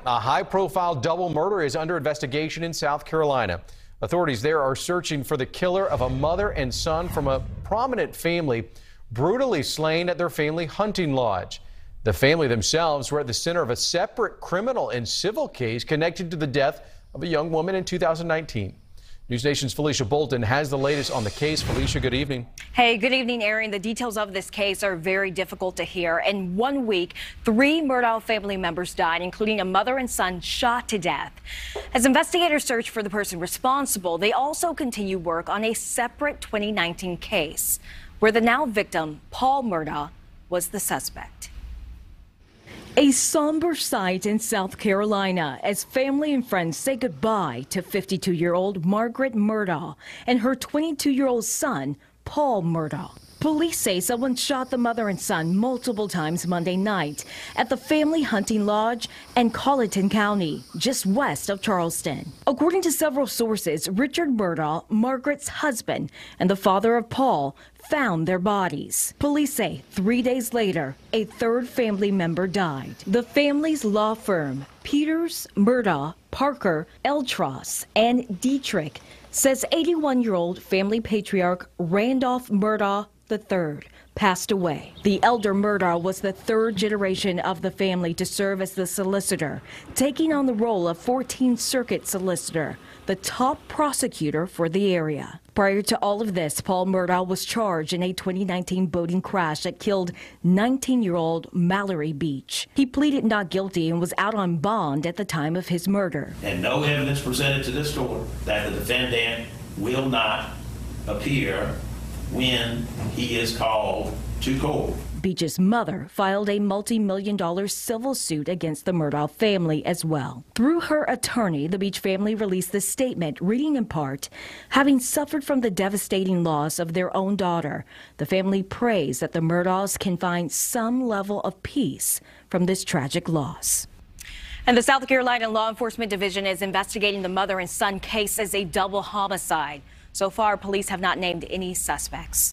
a high-profile double murder is under investigation in South Carolina. Authorities there are searching for the killer of a mother and son from a prominent family brutally slain at their family hunting lodge. The family themselves were at the center of a separate criminal and civil case connected to the death of a young woman in 2019. News Nation's Felicia Bolton has the latest on the case. Felicia, good evening. Hey, good evening, Aaron. The details of this case are very difficult to hear. In 1 week, 3 Murdaugh family members died, including a mother and son shot to death. As investigators search for the person responsible, they also continue work on a separate 2019 case where the now victim, Paul Murdaugh, was the suspect. A somber sight in South Carolina as family and friends say goodbye to 52-year-old Margaret Murdaugh and her 22-year-old son, Paul Murdaugh. Police say someone shot the mother and son multiple times Monday night at the family hunting lodge in Colleton County, just west of Charleston. According to several sources, Richard Murdaugh, Margaret's husband, and the father of Paul found their bodies. Police say 3 days later, a third family member died. The family's law firm, Peters, Murdaugh, Parker, Eltros, and Dietrich, says 81-year-old family patriarch Randolph Murdaugh III passed away. The elder Murdaugh was the third generation of the family to serve as the solicitor, taking on the role of 14th Circuit solicitor, the top prosecutor for the area. Prior to all of this, Paul Murdaugh was charged in a 2019 boating crash that killed 19-year-old Mallory Beach. He pleaded not guilty and was out on bond at the time of his murder. And no evidence presented to this court that the defendant will not appear when he is called to court. Beach's mother filed a multi-million-dollar civil suit against the Murdaugh family as well. Through her attorney, the Beach family released this statement, reading in part, having suffered from the devastating loss of their own daughter, the family prays that the Murdaughs can find some level of peace from this tragic loss. And the South Carolina Law Enforcement Division is investigating the mother and son case as a double homicide. So far, police have not named any suspects.